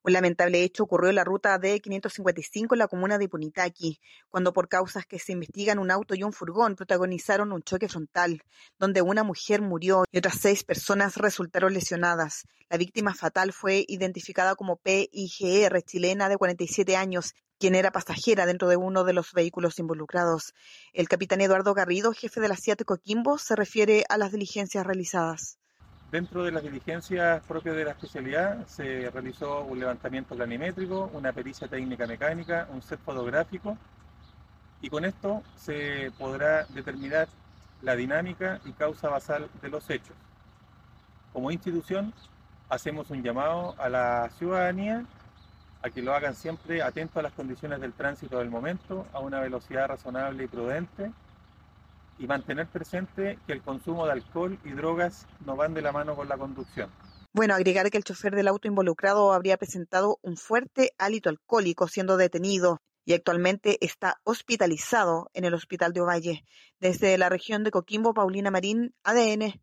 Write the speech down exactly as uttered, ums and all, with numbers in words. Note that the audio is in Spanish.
Un lamentable hecho ocurrió en la ruta D quinientos cincuenta y cinco en la comuna de Punitaqui, cuando por causas que se investigan un auto y un furgón protagonizaron un choque frontal, donde una mujer murió y otras seis personas resultaron lesionadas. La víctima fatal fue identificada como P I G R, chilena de cuarenta y siete años, quien era pasajera dentro de uno de los vehículos involucrados. El capitán Eduardo Garrido, jefe de la C I A T Coquimbo, se refiere a las diligencias realizadas. Dentro de las diligencias propias de la especialidad se realizó un levantamiento planimétrico, una pericia técnica mecánica, un set fotográfico y con esto se podrá determinar la dinámica y causa basal de los hechos. Como institución hacemos un llamado a la ciudadanía a que lo hagan siempre atento a las condiciones del tránsito del momento, a una velocidad razonable y prudente, y mantener presente que el consumo de alcohol y drogas no van de la mano con la conducción. Bueno, agregar que el chofer del auto involucrado habría presentado un fuerte hálito alcohólico siendo detenido y actualmente está hospitalizado en el hospital de Ovalle. Desde la región de Coquimbo, Paulina Marín, A D N.